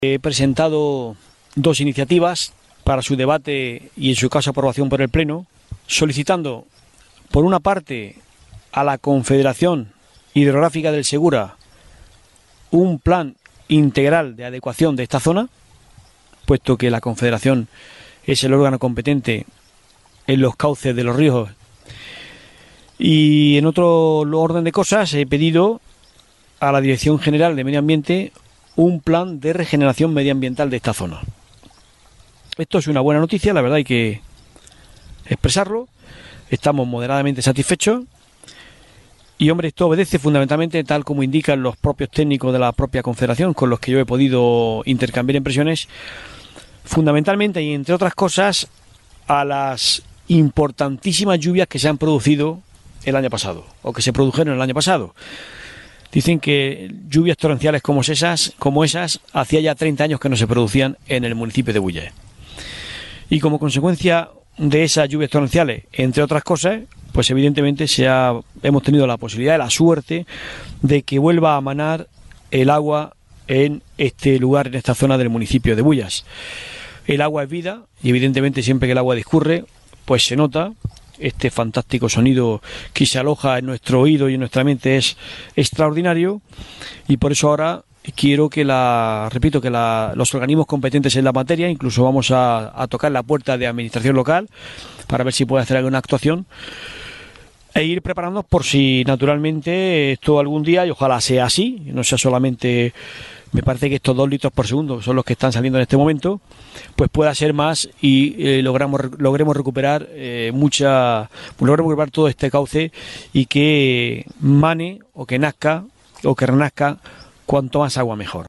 He presentado dos iniciativas para su debate y en su caso aprobación por el Pleno, solicitando, por una parte, a la Confederación Hidrográfica del Segura un plan integral de adecuación de esta zona, puesto que la Confederación es el órgano competente en los cauces de los ríos. Y en otro orden de cosas he pedido a la Dirección General de Medio Ambiente un plan de regeneración medioambiental de esta zona. Esto es una buena noticia, la verdad hay que expresarlo. Estamos moderadamente satisfechos y, hombre, esto obedece fundamentalmente, tal como indican los propios técnicos de la propia Confederación con los que yo he podido intercambiar impresiones, fundamentalmente y entre otras cosas a las importantísimas lluvias que se han producido el año pasado o que se produjeron el año pasado. Dicen que lluvias torrenciales como esas hacía ya 30 años que no se producían en el municipio de Bulle. Y como consecuencia de esas lluvias torrenciales, entre otras cosas, pues evidentemente hemos tenido la posibilidad, la suerte de que vuelva a manar el agua en este lugar, en esta zona del municipio de Bullas. El agua es vida y evidentemente siempre que el agua discurre, pues se nota. Este fantástico sonido que se aloja en nuestro oído y en nuestra mente es extraordinario, y por eso ahora quiero que los organismos competentes en la materia, incluso vamos a tocar la puerta de administración local para ver si puede hacer alguna actuación e ir preparándonos por si naturalmente esto algún día, y ojalá sea así, no sea solamente, me parece que estos 2 litros por segundo, que son los que están saliendo en este momento, pues pueda ser más y logremos recuperar todo este cauce y que mane o que nazca o que renazca cuanto más agua mejor.